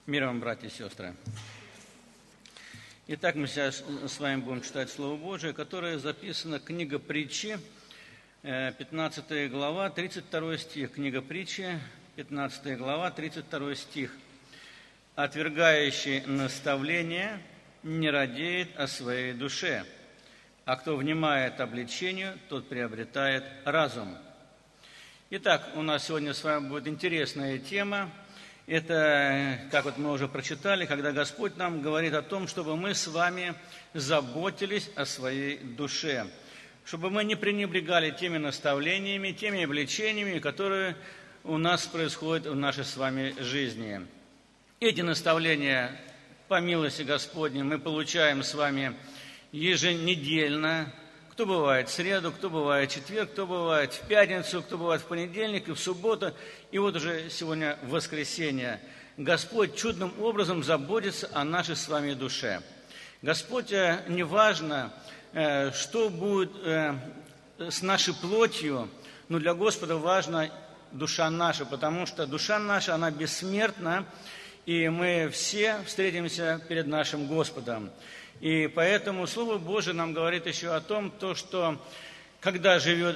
Мир вам, братья и сестры. Итак, мы сейчас с вами будем читать Слово Божие, которое записано, книга Притчи, 15 глава, 32 стих. Книга Притчи, 15 глава, 32 стих. «Отвергающий наставление не радеет о своей душе, а кто внимает обличению, тот приобретает разум». Итак, у нас сегодня с вами будет интересная тема. Это, как вот мы уже прочитали, когда Господь нам говорит о том, чтобы мы с вами заботились о своей душе, чтобы мы не пренебрегали теми наставлениями, теми обличениями, которые у нас происходят в нашей с вами жизни. Эти наставления, по милости Господней, мы получаем с вами еженедельно. Кто бывает в среду, кто бывает в четверг, кто бывает в пятницу, кто бывает в понедельник и в субботу. И вот уже сегодня воскресенье. Господь чудным образом заботится о нашей с вами душе. Господь, неважно, что будет с нашей плотью, но для Господа важна душа наша, потому что душа наша, она бессмертна, и мы все встретимся перед нашим Господом. И поэтому Слово Божие нам говорит еще о том, что когда живет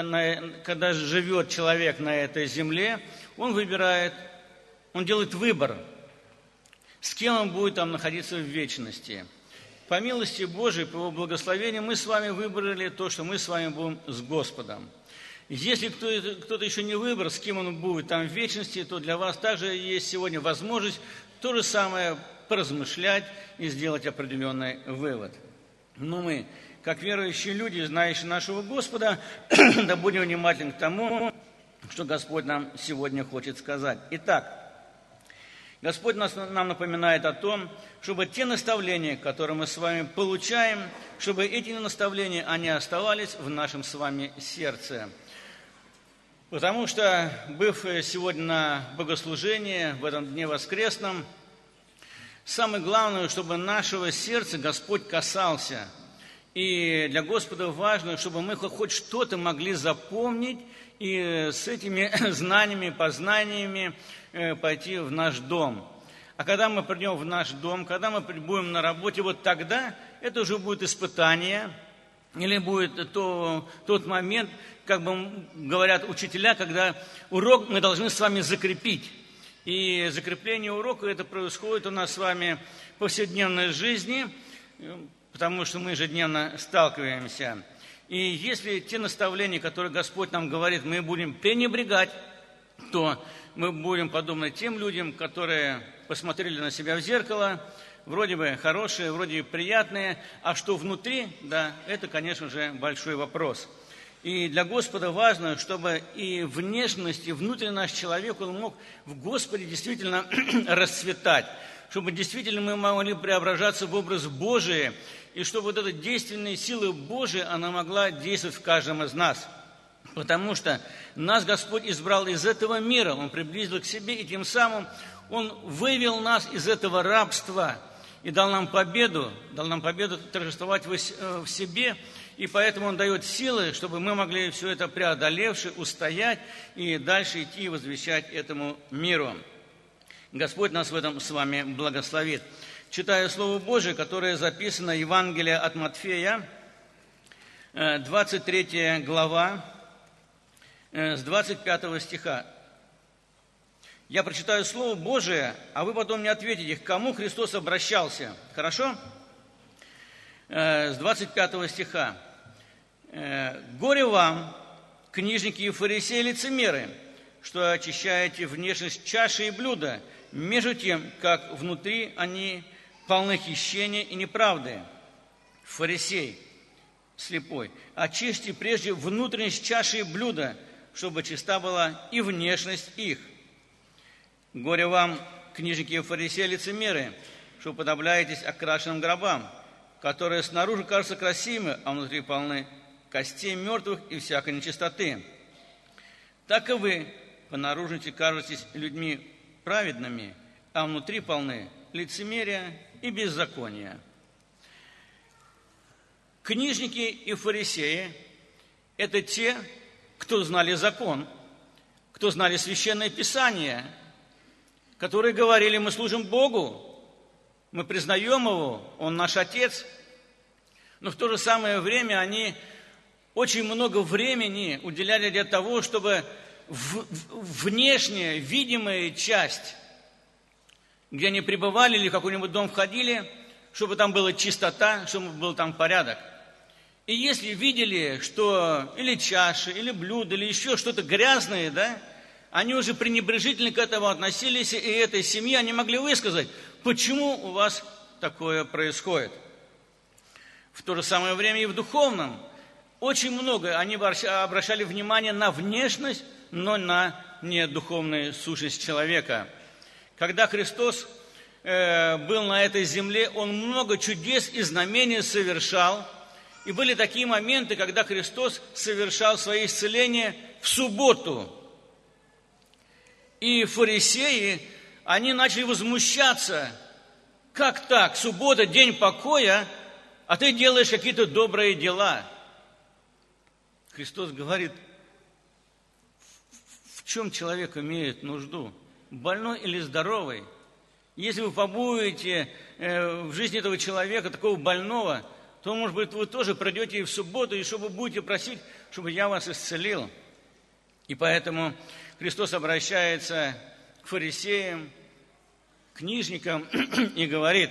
человек на этой земле, он делает выбор, с кем он будет там находиться в вечности. По милости Божией, по Его благословению, мы с вами выбрали то, что мы с вами будем с Господом. Если кто-то еще не выбрал, с кем он будет там в вечности, то для вас также есть сегодня возможность то же самое поразмышлять и сделать определенный вывод. Но мы, как верующие люди, знающие нашего Господа, да будем внимательны к тому, что Господь нам сегодня хочет сказать. Итак, Господь нам напоминает о том, чтобы те наставления, которые мы с вами получаем, чтобы эти наставления, они оставались в нашем с вами сердце. Потому что, быв сегодня на богослужении, в этом дне воскресном, самое главное, чтобы нашего сердца Господь касался. И для Господа важно, чтобы мы хоть что-то могли запомнить и с этими знаниями, познаниями пойти в наш дом. А когда мы придем в наш дом, когда мы будем на работе, вот тогда это уже будет испытание, или будет тот момент, как бы говорят учителя, когда урок мы должны с вами закрепить. И закрепление урока, это происходит у нас с вами в повседневной жизни, потому что мы ежедневно сталкиваемся. И если те наставления, которые Господь нам говорит, мы будем пренебрегать, то мы будем подобны тем людям, которые посмотрели на себя в зеркало, вроде бы хорошие, вроде бы приятные, а что внутри, да, это, конечно же, большой вопрос. И для Господа важно, чтобы и внешность, и внутренний наш человек, он мог в Господе действительно расцветать, чтобы действительно мы могли преображаться в образ Божий, и чтобы вот эта действенная сила Божия, она могла действовать в каждом из нас. Потому что нас Господь избрал из этого мира, Он приблизил к себе, и тем самым Он вывел нас из этого рабства и дал нам победу торжествовать в себе. И поэтому Он дает силы, чтобы мы могли все это преодолевши, устоять и дальше идти и возвещать этому миру. Господь нас в этом с вами благословит. Читаю Слово Божие, которое записано в Евангелии от Матфея, 23 глава, с 25 стиха. Я прочитаю Слово Божие, а вы потом мне ответите, к кому Христос обращался. Хорошо? С 25 стиха. «Горе вам, книжники и фарисеи, лицемеры, что очищаете внешность чаши и блюда, между тем, как внутри они полны хищения и неправды. Фарисей, слепой, очисти прежде внутренность чаши и блюда, чтобы чиста была и внешность их. Горе вам, книжники и фарисеи, лицемеры, что уподобляетесь окрашенным гробам, которые снаружи кажутся красивыми, а внутри полны костей мертвых и всякой нечистоты. Так и вы по наружности кажетесь людьми праведными, а внутри полны лицемерия и беззакония». Книжники и фарисеи – это те, кто знали закон, кто знали Священное Писание, которые говорили: мы служим Богу, мы признаем Его, Он наш Отец. Но в то же самое время они очень много времени уделяли для того, чтобы внешняя, видимая часть, где они пребывали или в какой-нибудь дом входили, чтобы там была чистота, чтобы был там порядок. И если видели, что или чаши, или блюда, или еще что-то грязное, да, они уже пренебрежительно к этому относились, и этой семье они могли высказать, почему у вас такое происходит. В то же самое время и в духовном очень много они обращали внимание на внешность, но на недуховную сущность человека. Когда Христос был на этой земле, Он много чудес и знамений совершал. И были такие моменты, когда Христос совершал свои исцеления в субботу. И фарисеи, они начали возмущаться. Как так? Суббота, день покоя, а ты делаешь какие-то добрые дела. Христос говорит, в чем человек имеет нужду? Больной или здоровый? Если вы побудете в жизни этого человека, такого больного, то, может быть, вы тоже придете и в субботу, и чтобы будете просить, чтобы я вас исцелил. И поэтому Христос обращается к фарисеям, книжникам и говорит: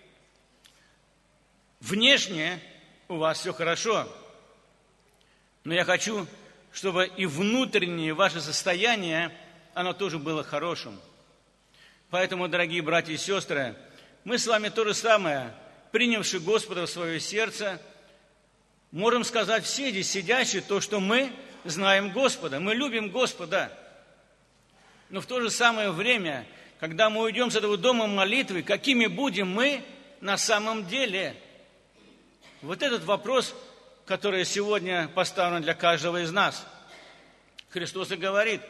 внешне у вас все хорошо, но я хочу, чтобы и внутреннее ваше состояние, оно тоже было хорошим. Поэтому, дорогие братья и сестры, мы с вами то же самое, принявши Господа в свое сердце, можем сказать все здесь сидящие то, что мы знаем Господа, мы любим Господа. Но в то же самое время, когда мы уйдем с этого дома молитвы, какими будем мы на самом деле? Вот этот вопрос, который сегодня поставлен для каждого из нас. Христос и говорит: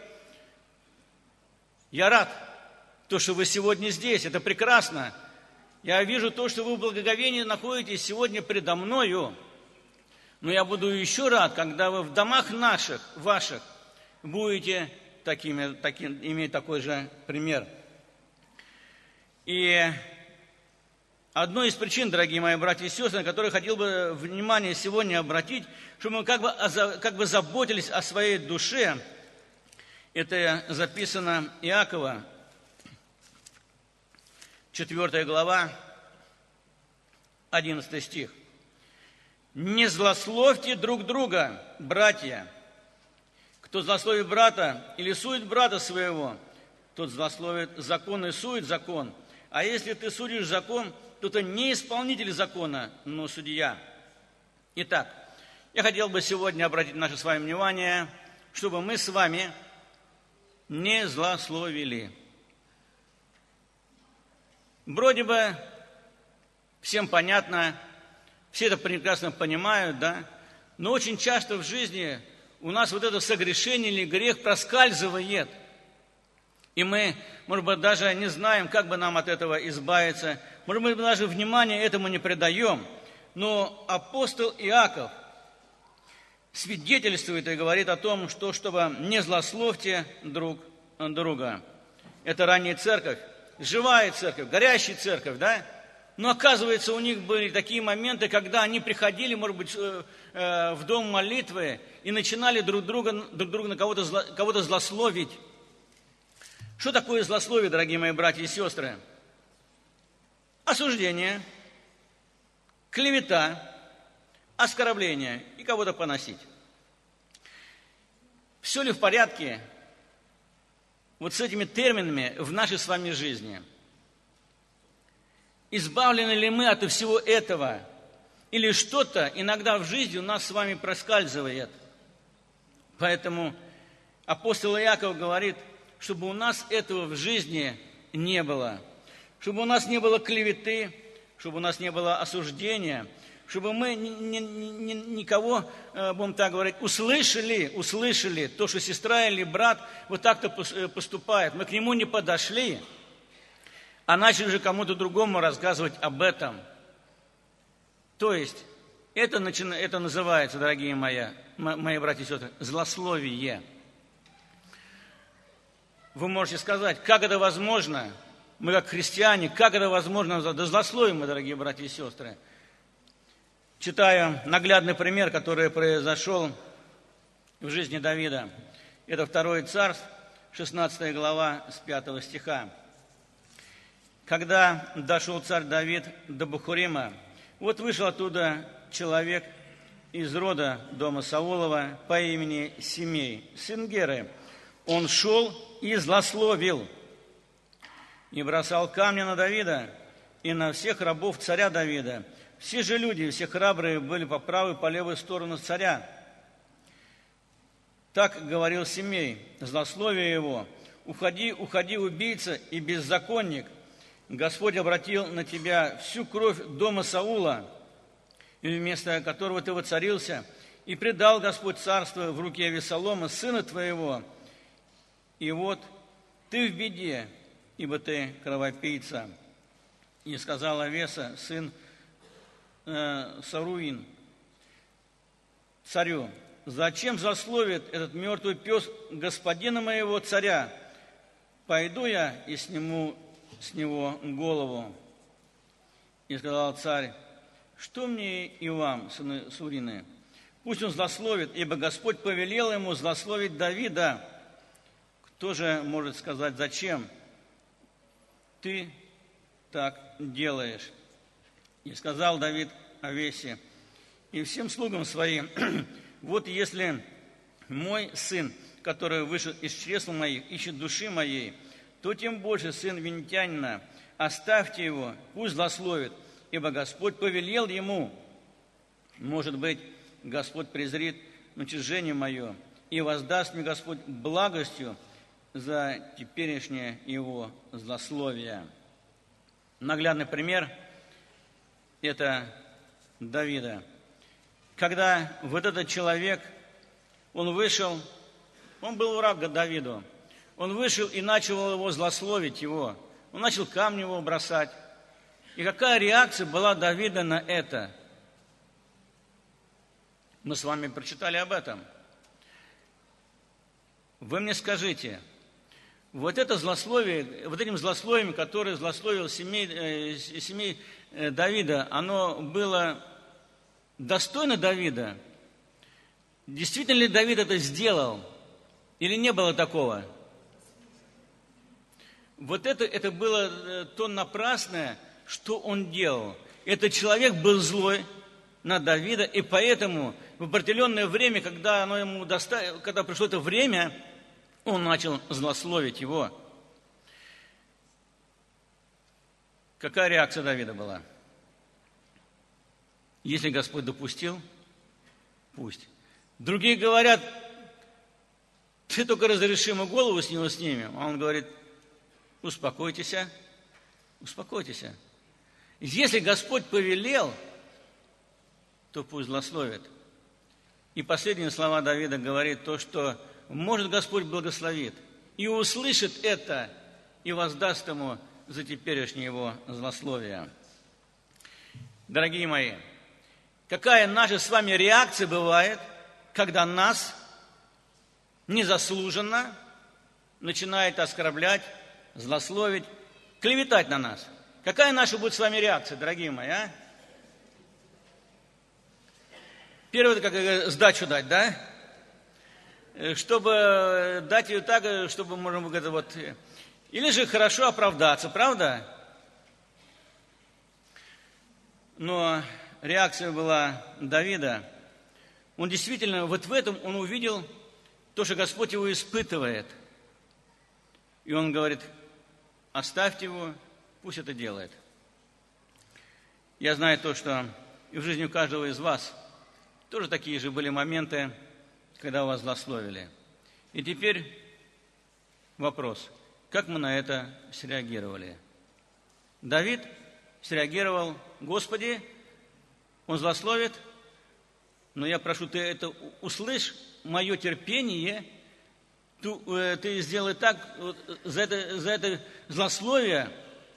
я рад, то, что вы сегодня здесь, это прекрасно. Я вижу то, что вы в благоговении находитесь сегодня предо мною. Но я буду еще рад, когда вы в домах ваших, будете иметь такой же пример. И одной из причин, дорогие мои братья и сестры, на которые хотел бы внимание сегодня обратить, чтобы мы как бы заботились о своей душе, это записано Иакова, 4 глава, 11 стих. «Не злословьте друг друга, братья. Кто злословит брата или сует брата своего, тот злословит закон и сует закон. А если ты судишь закон, то ты не исполнитель закона, но судья». Итак, я хотел бы сегодня обратить наше с вами внимание, чтобы мы с вами не злословили. Вроде бы всем понятно, все это прекрасно понимают, да? Но очень часто в жизни у нас вот это согрешение или грех проскальзывает. И мы, может быть, даже не знаем, как бы нам от этого избавиться. Может быть, даже внимания этому не придаем. Но апостол Иаков свидетельствует и говорит о том, что чтобы не злословьте друг друга. Это ранняя церковь, живая церковь, горящая церковь, да? Но оказывается, у них были такие моменты, когда они приходили, может быть, в дом молитвы и начинали друг друга на кого-то злословить. Что такое злословие, дорогие мои братья и сестры? Осуждение, клевета, оскорбление и кого-то поносить. Все ли в порядке вот с этими терминами в нашей с вами жизни? Избавлены ли мы от всего этого? Или что-то иногда в жизни у нас с вами проскальзывает? Поэтому апостол Иаков говорит, чтобы у нас этого в жизни не было. Чтобы у нас не было клеветы, чтобы у нас не было осуждения, чтобы мы никого, будем так говорить, услышали то, что сестра или брат вот так-то поступает. Мы к нему не подошли, а начали же кому-то другому рассказывать об этом. То есть, это называется, дорогие мои братья и сестры, злословие. Вы можете сказать, как это возможно? Мы как христиане, как это возможно? Да злословим мы, дорогие братья и сестры. Читаю наглядный пример, который произошел в жизни Давида. Это 2 Царств, 16 глава, с 5 стиха. Когда дошел царь Давид до Бахурима, вот вышел оттуда человек из рода дома Саулова по имени Симей, сын Геры. Он шел и злословил, и бросал камни на Давида и на всех рабов царя Давида. Все же люди, все храбрые были по правую и по левую сторону царя. Так говорил Симей, злословие его: «Уходи, уходи, убийца и беззаконник! Господь обратил на тебя всю кровь дома Саула, и вместо которого ты воцарился, и предал Господь царство в руке Авесолома, сына твоего. И вот ты в беде, ибо ты кровопийца». И сказал Авеса, сын Саруин, царю: «Зачем злословит этот мертвый пес господина моего царя? Пойду я и сниму с него голову». И сказал царь: «Что мне и вам, сыны Сурины? Пусть он злословит, ибо Господь повелел ему злословить Давида. Кто же может сказать, зачем ты так делаешь?» И сказал Давид Авесе и всем слугам своим: «Вот если мой сын, который вышел из чресл моих, ищет души моей, то тем больше сын винитянина. Оставьте его, пусть злословит, ибо Господь повелел ему. Может быть, Господь презрит уничижение мое, и воздаст мне Господь благостью за теперешнее его злословие». Наглядный пример – это Давида. Когда вот этот человек, он вышел, он был враг Давиду, он вышел и начал его злословить его, он начал камни его бросать. И какая реакция была Давида на это? Мы с вами прочитали об этом. Вы мне скажите, вот это злословие, вот этим злословием, которое злословил семей Давида, оно было достойно Давида? Действительно ли Давид это сделал? Или не было такого? Вот это было то напрасное, что он делал. Этот человек был злой на Давида, и поэтому в определенное время, когда пришло это время, он начал злословить его. Какая реакция Давида была? Если Господь допустил, пусть. Другие говорят: ты только разреши ему голову с него снимем. А он говорит: успокойтесь, успокойтесь. Если Господь повелел, то пусть злословит. И последние слова Давида говорит то, что может Господь благословит, и услышит это, и воздаст ему за теперешнее его злословие. Дорогие мои, какая наша с вами реакция бывает, когда нас незаслуженно начинает оскорблять, злословить, клеветать на нас? Какая наша будет с вами реакция, дорогие мои, а? Первое, это как сдачу дать, да? Чтобы дать ее так, чтобы можно было вот... Или же хорошо оправдаться, правда? Но реакция была Давида. Он действительно, вот в этом он увидел то, что Господь его испытывает. И он говорит: оставьте его, пусть это делает. Я знаю то, что и в жизни у каждого из вас тоже такие же были моменты, когда вас злословили. И теперь вопрос: как мы на это среагировали? Давид среагировал: Господи, он злословит, но я прошу, ты это услышь, мое терпение, ты сделай так, за это злословие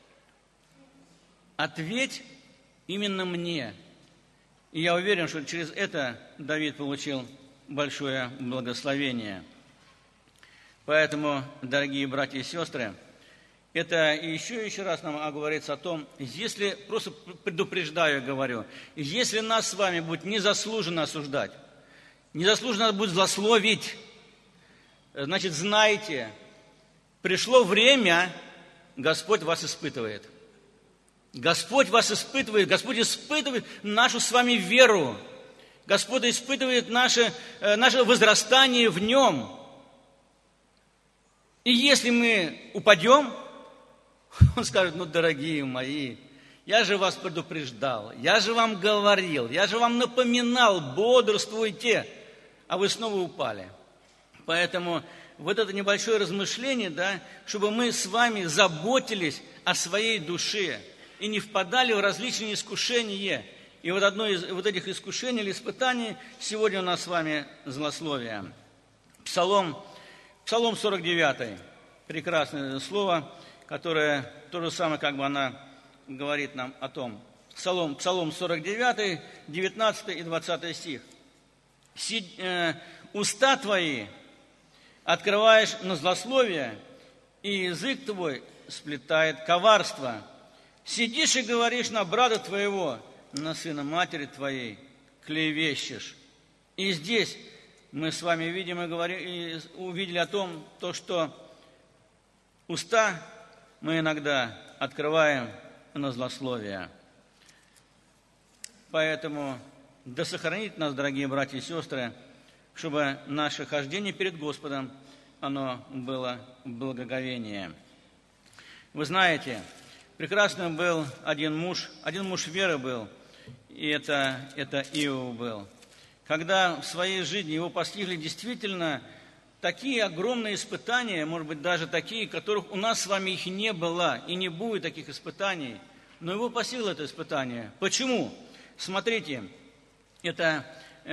ответь именно мне. И я уверен, что через это Давид получил большое благословение. Поэтому, дорогие братья и сестры, это еще раз нам говорится о том, если, просто предупреждаю, говорю, если нас с вами будет незаслуженно осуждать, незаслуженно будет злословить, значит, знайте, пришло время, Господь вас испытывает. Господь вас испытывает, Господь испытывает нашу с вами веру. Господь испытывает наше возрастание в Нем. И если мы упадем, Он скажет: ну, дорогие мои, я же вас предупреждал, я же вам говорил, я же вам напоминал, бодрствуйте, а вы снова упали. Поэтому вот это небольшое размышление, да, чтобы мы с вами заботились о своей душе и не впадали в различные искушения. И вот одно из вот этих искушений или испытаний сегодня у нас с вами злословие. Псалом 49, прекрасное слово, которое то же самое, как бы она говорит нам о том. Псалом 49, 19 и 20 стих. «Уста твои открываешь на злословие, и язык твой сплетает коварство. Сидишь и говоришь на брата твоего, на сына матери твоей клевещешь». И здесь мы с вами видим и говорим, и увидели о том, что уста мы иногда открываем на злословие. Поэтому да сохранит нас, дорогие братья и сестры, чтобы наше хождение перед Господом, оно было благоговение. Вы знаете, прекрасным был один муж веры был, и это Иов был. Когда в своей жизни его постигли действительно такие огромные испытания, может быть, даже такие, которых у нас с вами их не было, и не будет таких испытаний, но его постигло это испытание. Почему? Смотрите, это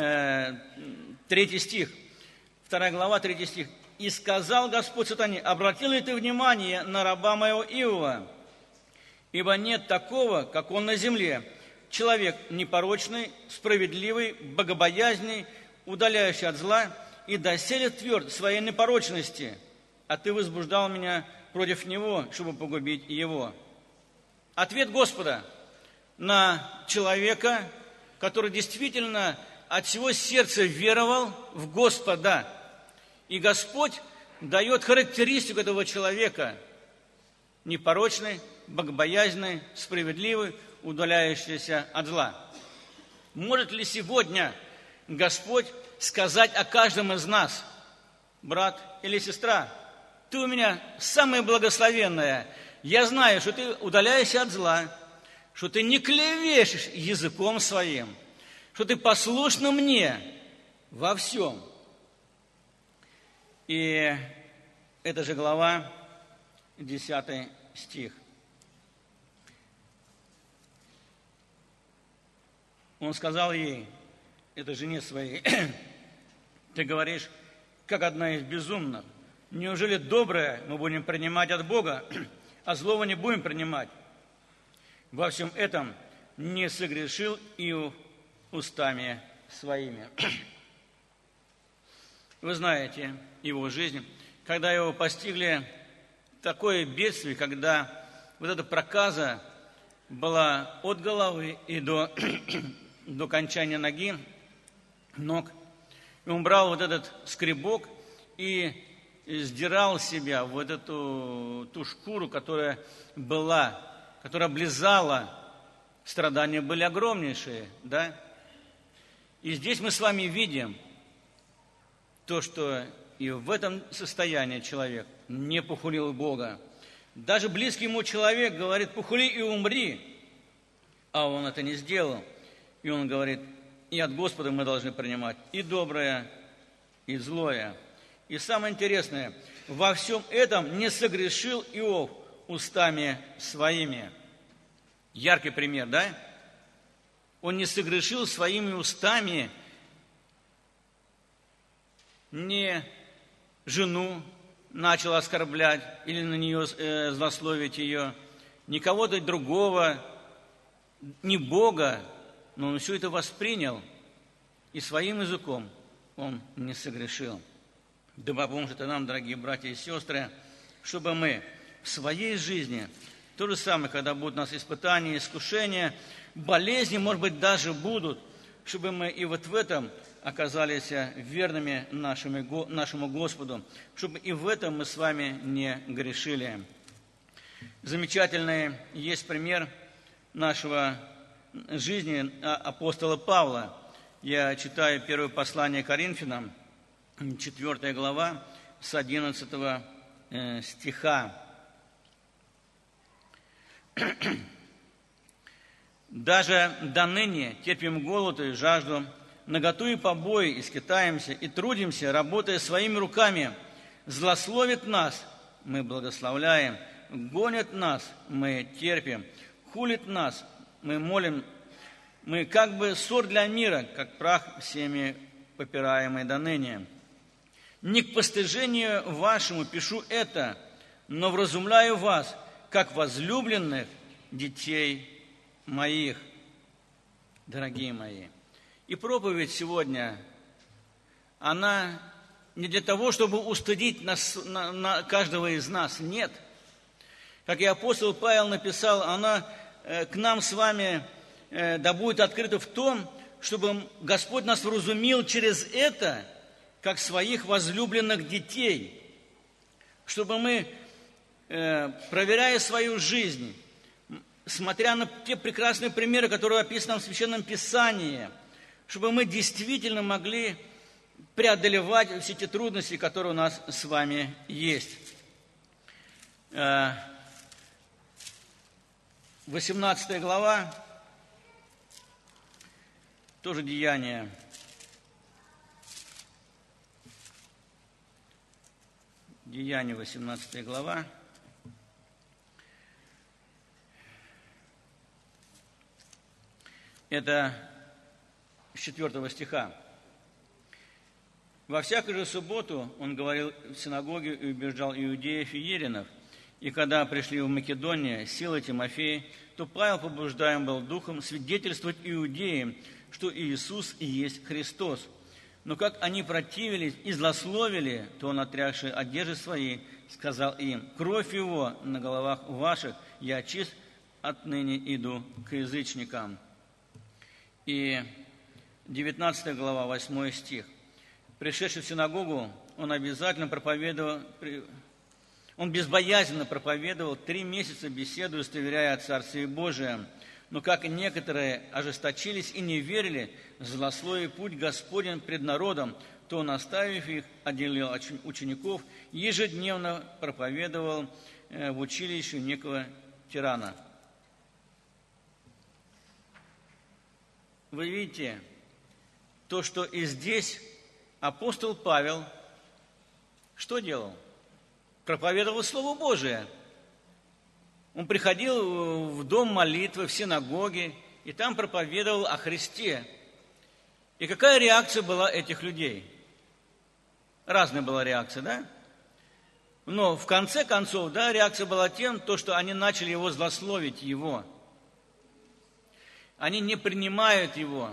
3 стих, 2 глава, 3 стих. «И сказал Господь сатане: обратил ли ты внимание на раба моего Иова? Ибо нет такого, как он на земле, человек непорочный, справедливый, богобоязненный, удаляющий от зла, и доселе тверд своей непорочности, а ты возбуждал меня против него, чтобы погубить его». Ответ Господа на человека, который действительно от всего сердца веровал в Господа. И Господь дает характеристику этого человека: непорочный, богобоязненный, справедливый, удаляющийся от зла. Может ли сегодня Господь сказать о каждом из нас: брат или сестра, ты у меня самая благословенная, я знаю, что ты удаляешься от зла, что ты не клевещешь языком своим, что ты послушна мне во всем. И эта же глава, 10 стих. Он сказал ей, этой жене своей: ты говоришь, как одна из безумных. Неужели доброе мы будем принимать от Бога, а злого не будем принимать? Во всем этом не согрешил Иов устами своими. Вы знаете его жизнь, когда его постигли такое бедствие, когда вот эта проказа была от головы и до кончания ног. И он брал вот этот скребок и сдирал с себя вот ту шкуру, которая облизала. Страдания были огромнейшие, да? И здесь мы с вами видим то, что и в этом состоянии человек не похулил Бога. Даже близкий ему человек говорит: похули и умри. А он это не сделал. И он говорит: и от Господа мы должны принимать и доброе, и злое. И самое интересное, во всем этом не согрешил Иов устами своими. Яркий пример, да? Он не согрешил своими устами, не жену начал оскорблять или на нее злословить ее, ни кого-то другого, ни Бога, но он все это воспринял, и своим языком он не согрешил. Да поможет и нам, дорогие братья и сестры, чтобы мы в своей жизни, то же самое, когда будут у нас испытания, искушения, болезни, может быть, даже будут, чтобы мы и вот в этом оказались верными нашему Господу, чтобы и в этом мы с вами не грешили. Замечательный есть пример нашего жизни апостола Павла. Я читаю первое послание Коринфянам, 4 глава, с 11 стиха. «Даже до ныне терпим голод и жажду, наготу и побои, и скитаемся, и трудимся, работая своими руками. Злословит нас, мы благословляем, гонят нас, мы терпим, хулит нас, мы молим, мы как бы ссор для мира, как прах всеми попираемый до ныне. Не к постыжению вашему пишу это, но вразумляю вас, как возлюбленных детей моих». Дорогие мои, и проповедь сегодня, она не для того, чтобы устыдить на каждого из нас, нет. Как и апостол Павел написал, она к нам с вами да будет открыта в том, чтобы Господь нас вразумил через это, как своих возлюбленных детей, чтобы мы, проверяя свою жизнь, смотря на те прекрасные примеры, которые описаны в Священном Писании, чтобы мы действительно могли преодолевать все те трудности, которые у нас с вами есть. 18 глава, тоже Деяния. Деяния, 18 глава. Это с 4 стиха. «Во всякую же субботу он говорил в синагоге и убеждал иудеев и елинов. И когда пришли в Македонию Сила Тимофей, то Павел побуждаем был духом свидетельствовать иудеям, что Иисус и есть Христос. Но как они противились и злословили, то он, отрягший одежды свои, сказал им: кровь его на головах ваших, я чист, отныне иду к язычникам». И 19 глава, 8 стих. «Пришедший в синагогу, он обязательно проповедовал, он безбоязненно проповедовал 3 месяца, беседуя, удостоверяя о Царстве Божием. Но как некоторые ожесточились и не верили, злословив путь Господень пред народом, то он, оставив их, отделил учеников, ежедневно проповедовал в училище некого тирана». Вы видите, то, что и здесь апостол Павел что делал? Проповедовал Слово Божие. Он приходил в дом молитвы, в синагоги, и там проповедовал о Христе. И какая реакция была этих людей? Разная была реакция, да? Но в конце концов, да, реакция была тем, то, что они начали его злословить, его. Они не принимают его.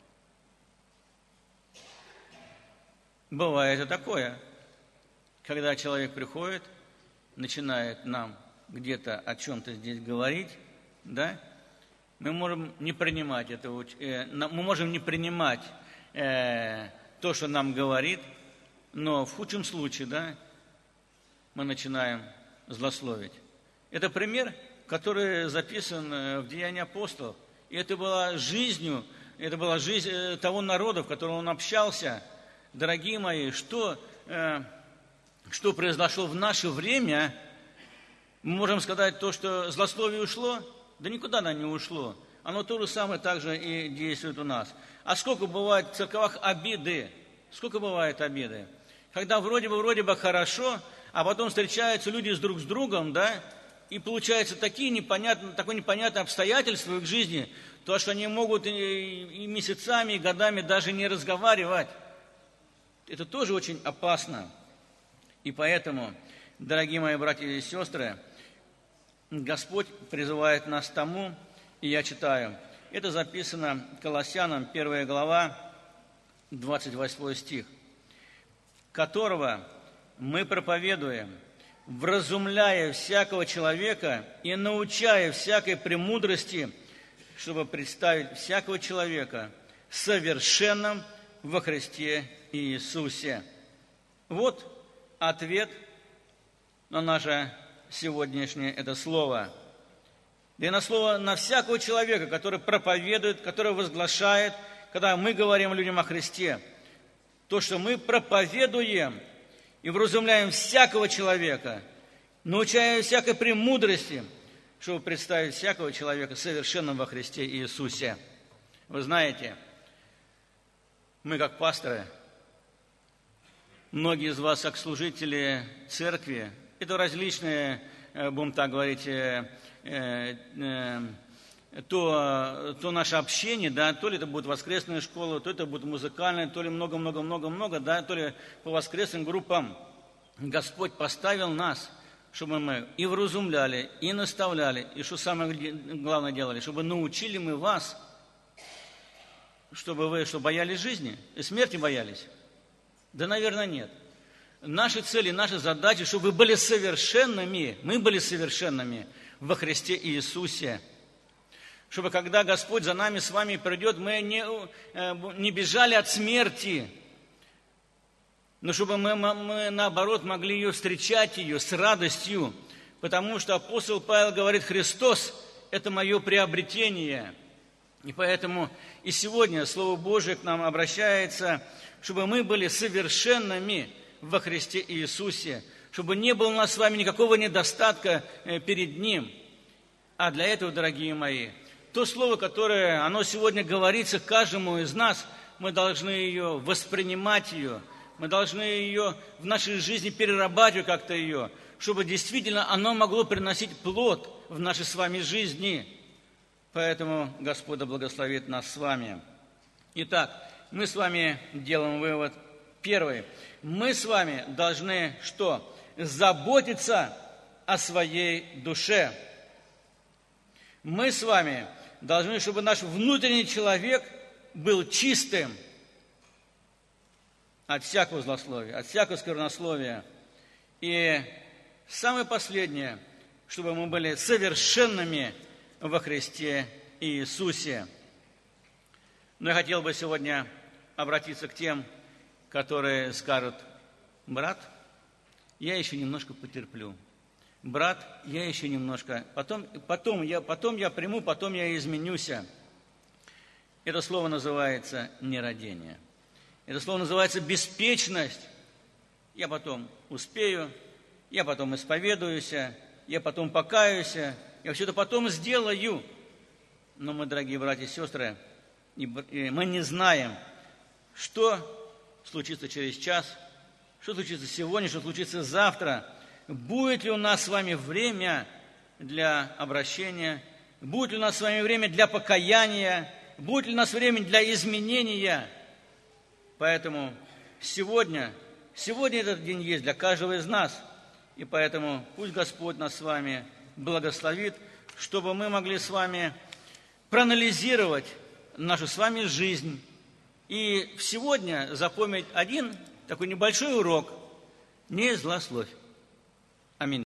Бывает и такое, когда человек приходит, начинает нам где-то о чем-то здесь говорить, да, мы можем не принимать этого, мы можем не принимать то, что нам говорит, но в худшем случае, да, мы начинаем злословить. Это пример, который записан в Деянии апостолов. И это была жизнь того народа, в котором он общался. Дорогие мои, что произошло в наше время? Мы можем сказать то, что злословие ушло? Да никуда оно не ушло. Оно то же самое также и действует у нас. А сколько бывает в церквах обиды? Сколько бывает обиды? Когда вроде бы хорошо, а потом встречаются люди друг с другом, да, и получается такое непонятное обстоятельство в их жизни, то, что они могут и месяцами, и годами даже не разговаривать. Это тоже очень опасно. И поэтому, дорогие мои братья и сестры, Господь призывает нас к тому, и я читаю, это записано Колоссянам, 1 глава, 28 стих. которого мы проповедуем, вразумляя всякого человека и научая всякой премудрости, чтобы представить всякого человека совершенным во Христе Иисусе». Вот ответ на наше сегодняшнее это слово. И на слово на всякого человека, который проповедует, который возглашает, когда мы говорим людям о Христе, то, что мы проповедуем и вразумляем всякого человека, научая всякой премудрости, чтобы представить всякого человека совершенным во Христе Иисусе. Вы знаете, мы как пасторы, многие из вас как служители церкви, это различные, будем так говорить, то наше общение, да, то ли это будет воскресная школа, то это будет музыкальная, то ли много-много-много-много, да, то ли по воскресным группам. Господь поставил нас, чтобы мы и вразумляли, и наставляли, и что самое главное делали, чтобы научили мы вас, чтобы вы боялись жизни и смерти боялись. Да, наверное, нет. Наши цели, наши задачи, чтобы вы были совершенными, мы были совершенными во Христе Иисусе. Чтобы когда Господь за нами с вами придет, мы не бежали от смерти, но чтобы мы наоборот могли ее встречать, ее с радостью, потому что апостол Павел говорит: Христос – это мое приобретение. И поэтому и сегодня Слово Божие к нам обращается, чтобы мы были совершенными во Христе Иисусе, чтобы не было у нас с вами никакого недостатка перед Ним. А для этого, дорогие мои, то слово, которое оно сегодня говорится каждому из нас, мы должны ее воспринимать ее, мы должны ее в нашей жизни перерабатывать как-то ее, чтобы действительно оно могло приносить плод в нашей с вами жизни. Поэтому Господь да благословит нас с вами. Итак, мы с вами делаем вывод первый. Мы с вами должны что? Заботиться о своей душе. Мы с вами должны, чтобы наш внутренний человек был чистым от всякого злословия, от всякого сквернословия. И самое последнее, чтобы мы были совершенными во Христе Иисусе. Но я хотел бы сегодня обратиться к тем, которые скажут: брат, я еще немножко потерплю. Брат, я еще немножко, потом я приму, потом я изменюсь. Это слово называется нерадение. Это слово называется беспечность. Я потом успею, я потом исповедуюсь, я потом покаюсь, я все это потом сделаю. Но мы, дорогие братья и сестры, мы не знаем, что случится через час, что случится сегодня, что случится завтра. Будет ли у нас с вами время для обращения? Будет ли у нас с вами время для покаяния? Будет ли у нас время для изменения? Поэтому сегодня этот день есть для каждого из нас. И поэтому пусть Господь нас с вами благословит, чтобы мы могли с вами проанализировать нашу с вами жизнь. И сегодня запомнить один такой небольшой урок: не злословь. Аминь.